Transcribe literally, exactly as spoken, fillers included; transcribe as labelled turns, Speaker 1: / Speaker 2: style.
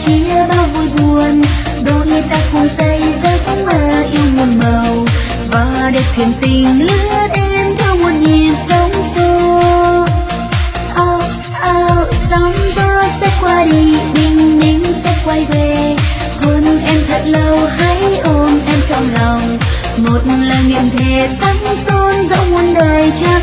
Speaker 1: chia bao vui buồn, đôi ta cùng say giấc mơ yêu muôn màu, và để thuyền tình lướt êm theo một nhịp sóng xô. Ao ao sóng gió sẽ qua đi, bình minh sẽ quay về, hôn em thật lâu hãy ôm em trong lòng, một lời nguyện thề sóng xôn dẫu muôn đời cha.